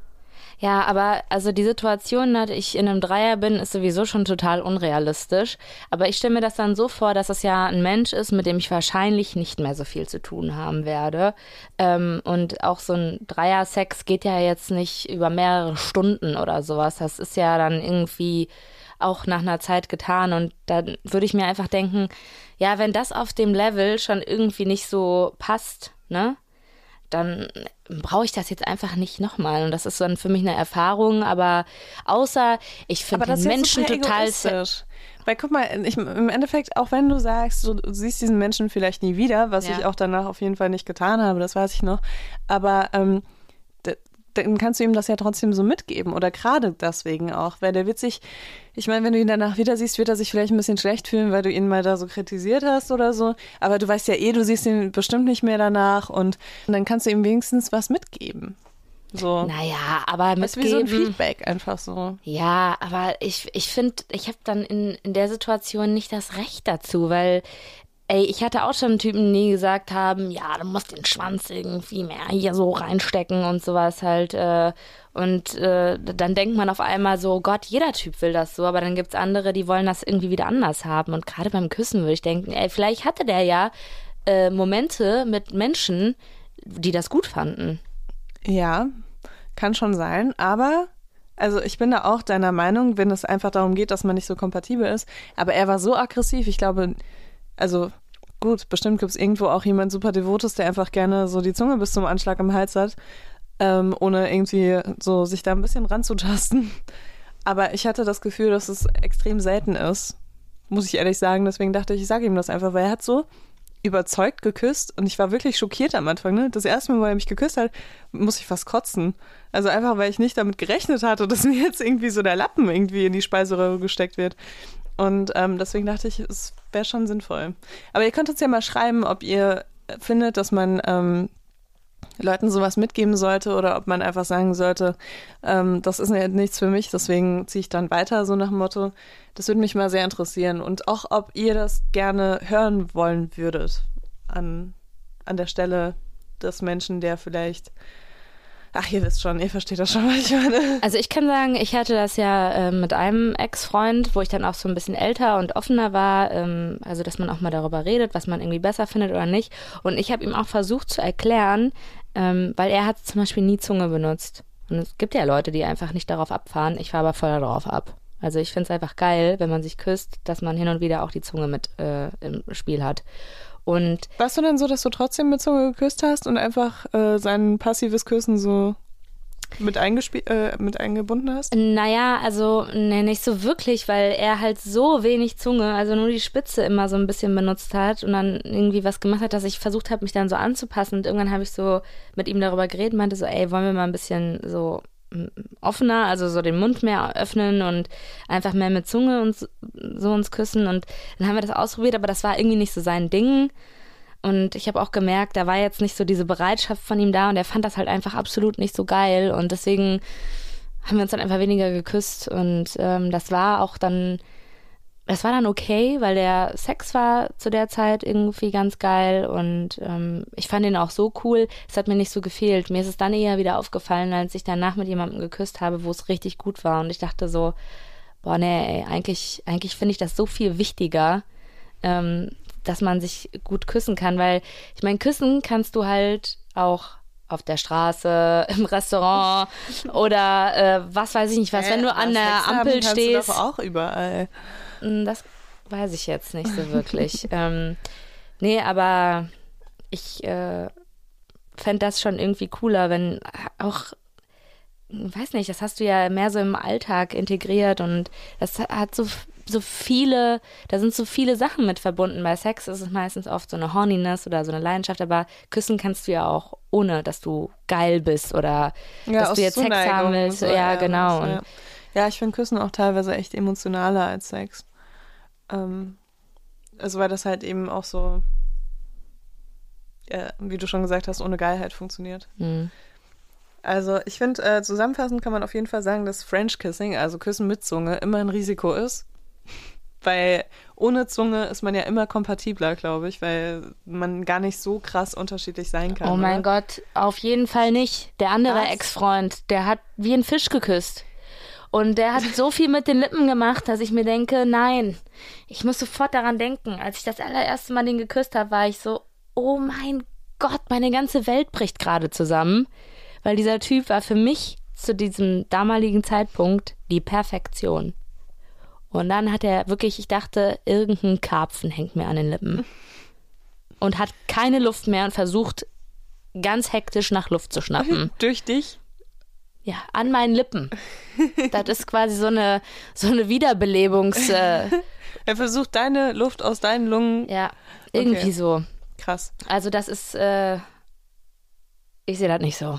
Speaker 2: Ja, aber also die Situation, dass ich in einem Dreier bin, ist sowieso schon total unrealistisch. Aber ich stelle mir das dann so vor, dass es ja ein Mensch ist, mit dem ich wahrscheinlich nicht mehr so viel zu tun haben werde. Ähm, und auch so ein Dreier-Sex geht ja jetzt nicht über mehrere Stunden oder sowas. Das ist ja dann irgendwie auch nach einer Zeit getan. Und dann würde ich mir einfach denken, ja, wenn das auf dem Level schon irgendwie nicht so passt, ne? Dann brauche ich das jetzt einfach nicht nochmal. Und das ist dann für mich eine Erfahrung, aber außer ich finde den Menschen total...
Speaker 1: Weil guck mal, ich, im Endeffekt, auch wenn du sagst, du siehst diesen Menschen vielleicht nie wieder, was ja. ich auch danach auf jeden Fall nicht getan habe, das weiß ich noch, aber ähm, d- dann kannst du ihm das ja trotzdem so mitgeben oder gerade deswegen auch, weil der wird sich, ich meine, wenn du ihn danach wieder siehst, wird er sich vielleicht ein bisschen schlecht fühlen, weil du ihn mal da so kritisiert hast oder so, aber du weißt ja eh, du siehst ihn bestimmt nicht mehr danach und, und dann kannst du ihm wenigstens was mitgeben. So.
Speaker 2: Naja, aber
Speaker 1: mitgeben. Das ist wie so ein Feedback einfach so.
Speaker 2: Ja, aber ich, ich finde, ich habe dann in, in der Situation nicht das Recht dazu, weil ey, ich hatte auch schon Typen, die gesagt haben, ja, du musst den Schwanz irgendwie mehr hier so reinstecken und sowas halt. Äh, und äh, dann denkt man auf einmal so, Gott, jeder Typ will das so, aber dann gibt's andere, die wollen das irgendwie wieder anders haben. Und gerade beim Küssen würde ich denken, ey, vielleicht hatte der ja äh, Momente mit Menschen, die das gut fanden.
Speaker 1: Ja, kann schon sein, aber also ich bin da auch deiner Meinung, wenn es einfach darum geht, dass man nicht so kompatibel ist, aber er war so aggressiv, ich glaube, also gut, bestimmt gibt es irgendwo auch jemand super Devotes, der einfach gerne so die Zunge bis zum Anschlag im Hals hat, ähm, ohne irgendwie so sich da ein bisschen ranzutasten, aber ich hatte das Gefühl, dass es extrem selten ist, muss ich ehrlich sagen, deswegen dachte ich, ich sage ihm das einfach, weil er hat so überzeugt geküsst und ich war wirklich schockiert am Anfang. Ne? Das erste Mal, wo er mich geküsst hat, muss ich fast kotzen. Also einfach, weil ich nicht damit gerechnet hatte, dass mir jetzt irgendwie so der Lappen irgendwie in die Speiseröhre gesteckt wird. Und ähm, deswegen dachte ich, es wäre schon sinnvoll. Aber ihr könnt uns ja mal schreiben, ob ihr findet, dass man ähm, Leuten sowas mitgeben sollte oder ob man einfach sagen sollte, ähm, das ist ja nichts für mich, deswegen ziehe ich dann weiter, so nach dem Motto. Das würde mich mal sehr interessieren. Und auch, ob ihr das gerne hören wollen würdet an, an der Stelle des Menschen, der vielleicht... Ach, ihr wisst schon, ihr versteht das schon, was ich meine.
Speaker 2: Also ich kann sagen, ich hatte das ja äh, mit einem Ex-Freund, wo ich dann auch so ein bisschen älter und offener war, ähm, also dass man auch mal darüber redet, was man irgendwie besser findet oder nicht. Und ich habe ihm auch versucht zu erklären, ähm, weil er hat zum Beispiel nie Zunge benutzt. Und es gibt ja Leute, die einfach nicht darauf abfahren. Ich fahre aber voll darauf ab. Also ich finde es einfach geil, wenn man sich küsst, dass man hin und wieder auch die Zunge mit äh, im Spiel hat. Und
Speaker 1: warst du dann so, dass du trotzdem mit Zunge geküsst hast und einfach äh, sein passives Küssen so mit, eingespie- äh, mit eingebunden hast?
Speaker 2: Naja, also nee, nicht so wirklich, weil er halt so wenig Zunge, also nur die Spitze immer so ein bisschen benutzt hat und dann irgendwie was gemacht hat, dass ich versucht habe, mich dann so anzupassen. Und irgendwann habe ich so mit ihm darüber geredet, meinte so, ey, wollen wir mal ein bisschen so offener, also so den Mund mehr öffnen und einfach mehr mit Zunge und so uns küssen. Und dann haben wir das ausprobiert, aber das war irgendwie nicht so sein Ding. Und ich habe auch gemerkt, da war jetzt nicht so diese Bereitschaft von ihm da und er fand das halt einfach absolut nicht so geil. Und deswegen haben wir uns dann einfach weniger geküsst. Und ähm, das war auch dann, das war dann okay, weil der Sex war zu der Zeit irgendwie ganz geil. Und ähm, ich fand ihn auch so cool, es hat mir nicht so gefehlt. Mir ist es dann eher wieder aufgefallen, als ich danach mit jemandem geküsst habe, wo es richtig gut war. Und ich dachte so, boah, nee, ey, eigentlich, eigentlich finde ich das so viel wichtiger, ähm, dass man sich gut küssen kann, weil ich meine, küssen kannst du halt auch auf der Straße, im Restaurant oder äh, was weiß ich nicht was, äh, wenn du an der Ampel stehst.
Speaker 1: Kannst du doch auch überall.
Speaker 2: Das weiß ich jetzt nicht so wirklich. ähm, nee, aber ich äh, fände das schon irgendwie cooler, wenn auch, weiß nicht, das hast du ja mehr so im Alltag integriert und das hat so so viele, da sind so viele Sachen mit verbunden. Bei Sex ist es meistens oft so eine Horniness oder so eine Leidenschaft, aber küssen kannst du ja auch, ohne dass du geil bist oder ja, dass du jetzt Sex haben willst. So, ja, genau.
Speaker 1: Was, ja. ja, ich finde Küssen auch teilweise echt emotionaler als Sex. Ähm, also weil das halt eben auch so, ja, wie du schon gesagt hast, ohne Geilheit funktioniert.
Speaker 2: Mhm.
Speaker 1: Also ich finde, äh, zusammenfassend kann man auf jeden Fall sagen, dass French Kissing, also Küssen mit Zunge, immer ein Risiko ist. Weil ohne Zunge ist man ja immer kompatibler, glaube ich, weil man gar nicht so krass unterschiedlich sein kann.
Speaker 2: Oh mein
Speaker 1: oder?
Speaker 2: Gott, auf jeden Fall nicht. Der andere
Speaker 1: Was?
Speaker 2: Ex-Freund, der hat wie ein Fisch geküsst. Und der hat so viel mit den Lippen gemacht, dass ich mir denke, nein, ich muss sofort daran denken. Als ich das allererste Mal den geküsst habe, war ich so, oh mein Gott, meine ganze Welt bricht gerade zusammen. Weil dieser Typ war für mich zu diesem damaligen Zeitpunkt die Perfektion. Und dann hat er wirklich, ich dachte, irgendein Karpfen hängt mir an den Lippen. Und hat keine Luft mehr und versucht ganz hektisch nach Luft zu schnappen.
Speaker 1: Durch dich?
Speaker 2: Ja, an meinen Lippen. Das ist quasi so eine, so eine Wiederbelebungs... Äh,
Speaker 1: er versucht deine Luft aus deinen Lungen...
Speaker 2: Ja, irgendwie okay. So.
Speaker 1: Krass.
Speaker 2: Also das ist... Äh, ich sehe das nicht so.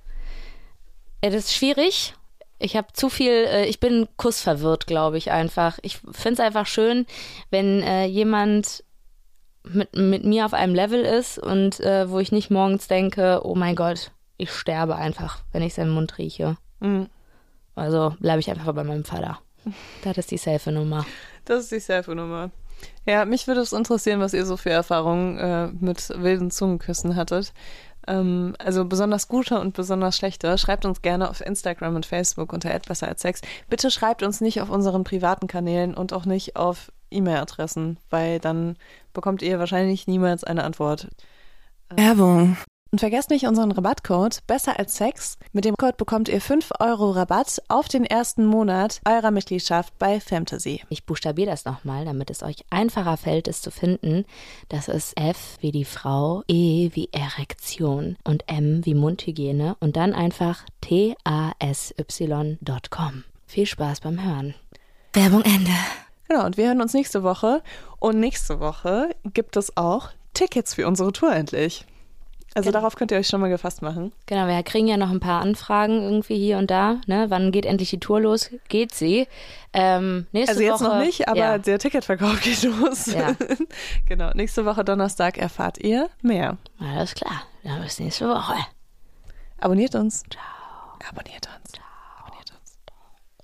Speaker 2: Das ist schwierig. Ich habe zu viel, äh, ich bin kussverwirrt, glaube ich einfach. Ich finde es einfach schön, wenn äh, jemand mit, mit mir auf einem Level ist und äh, wo ich nicht morgens denke, oh mein Gott, ich sterbe einfach, wenn ich seinen Mund rieche.
Speaker 1: Mhm.
Speaker 2: Also bleibe ich einfach bei meinem Vater. Das ist die safe Nummer.
Speaker 1: Das ist die safe Nummer. Ja, mich würde es interessieren, was ihr so für Erfahrungen äh, mit wilden Zungenküssen hattet. Ähm, also besonders gute und besonders schlechte. Schreibt uns gerne auf Instagram und Facebook unter at besser als sex. Bitte schreibt uns nicht auf unseren privaten Kanälen und auch nicht auf E-Mail-Adressen, weil dann bekommt ihr wahrscheinlich niemals eine Antwort. Werbung. Und vergesst nicht unseren Rabattcode besser als Sex. Mit dem Code bekommt ihr fünf Euro Rabatt auf den ersten Monat eurer Mitgliedschaft bei Fantasy.
Speaker 2: Ich buchstabiere das nochmal, damit es euch einfacher fällt, es zu finden. Das ist F wie die Frau, E wie Erektion und M wie Mundhygiene und dann einfach T A S Y Punkt com. Viel Spaß beim Hören. Werbung Ende.
Speaker 1: Genau, und wir hören uns nächste Woche. Und nächste Woche gibt es auch Tickets für unsere Tour endlich. Also genau. Darauf könnt ihr euch schon mal gefasst machen.
Speaker 2: Genau, wir kriegen ja noch ein paar Anfragen irgendwie hier und da. Ne? Wann geht endlich die Tour los? Geht sie? Ähm, nächste
Speaker 1: also jetzt
Speaker 2: Woche,
Speaker 1: noch nicht, aber ja. Der Ticketverkauf geht los.
Speaker 2: Ja.
Speaker 1: Genau, nächste Woche Donnerstag erfahrt ihr mehr.
Speaker 2: Alles klar, dann bis nächste Woche.
Speaker 1: Abonniert uns.
Speaker 2: Ciao.
Speaker 1: Abonniert uns.
Speaker 2: Ciao.